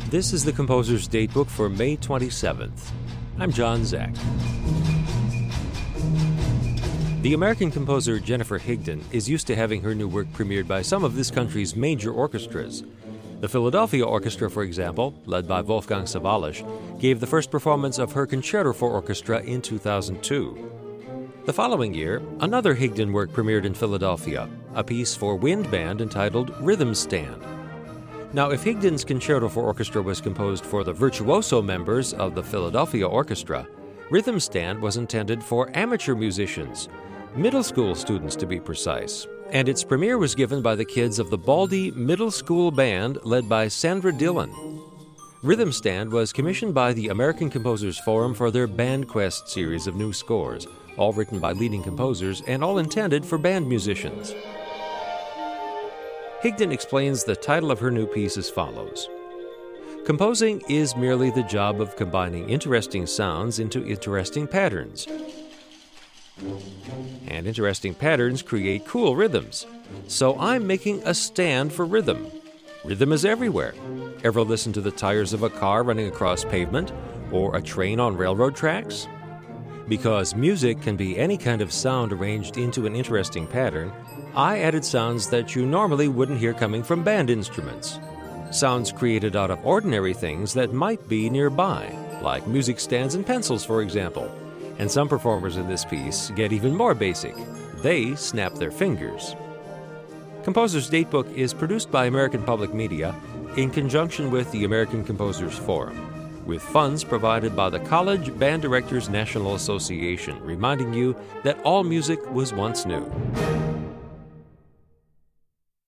This is the Composer's Datebook for May 27th. I'm John Zach. The American composer Jennifer Higdon is used to having her new work premiered by some of this country's major orchestras. The Philadelphia Orchestra, for example, led by Wolfgang Sawallisch, gave the first performance of her Concerto for Orchestra in 2002. The following year, another Higdon work premiered in Philadelphia, a piece for wind band entitled Rhythm Stand. Now, if Higdon's Concerto for Orchestra was composed for the virtuoso members of the Philadelphia Orchestra, Rhythm Stand was intended for amateur musicians, middle school students to be precise, and its premiere was given by the kids of the Baldy Middle School Band led by Sandra Dillon. Rhythm Stand was commissioned by the American Composers Forum for their Band Quest series of new scores, all written by leading composers and all intended for band musicians. Higdon explains the title of her new piece as follows. Composing is merely the job of combining interesting sounds into interesting patterns. And interesting patterns create cool rhythms. So I'm making a stand for rhythm. Rhythm is everywhere. Ever listen to the tires of a car running across pavement or a train on railroad tracks? Because music can be any kind of sound arranged into an interesting pattern, I added sounds that you normally wouldn't hear coming from band instruments. Sounds created out of ordinary things that might be nearby, like music stands and pencils, for example. And some performers in this piece get even more basic. They snap their fingers. Composer's Datebook is produced by American Public Media in conjunction with the American Composers Forum, with funds provided by the College Band Directors National Association, reminding you that all music was once new.